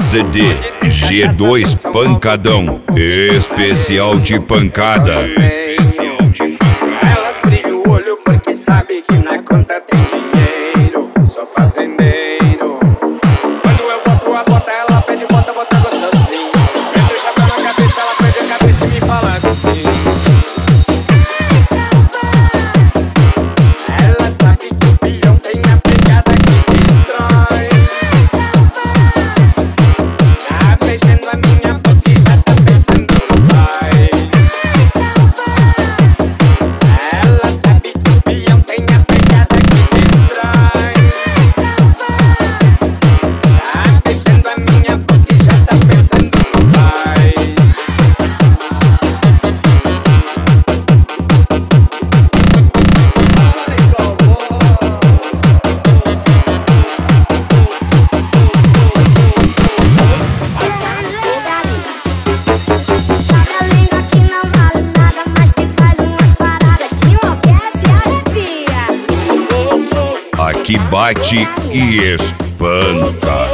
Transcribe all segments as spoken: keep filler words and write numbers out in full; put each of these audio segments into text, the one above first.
C D G dois Pancadão, especial de pancada. Elas brilham o olho porque sabe que na conta tem dinheiro. Sou fazendeiro. Quando eu boto a bota, ela pede bota, bota gostosinho. Meto o chapéu na cabeça, ela perde a cabeça e me fala assim. Ela sabe que o pilhão tem a pegada que destrói. Tá beijando a minha boca e já tá pensando no pai. Ela sabe que o pilhão tem a pegada que destrói. Tá beijando a minha boca e já tá pensando no pai. Aqui bate e espanta.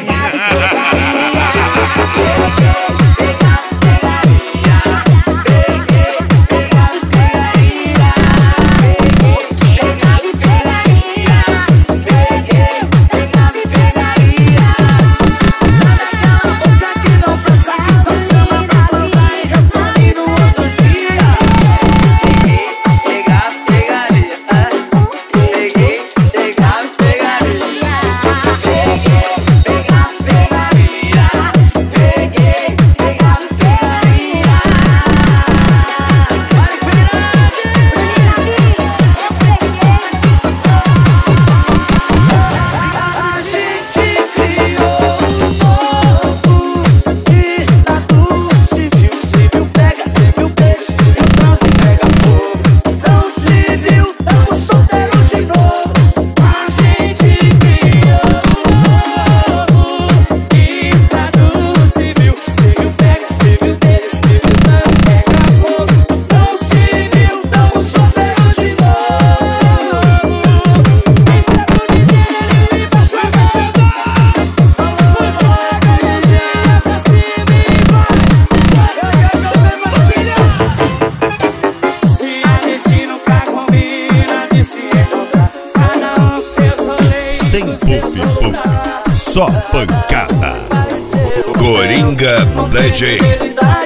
Sem puff puff, só pancada. Coringa D J.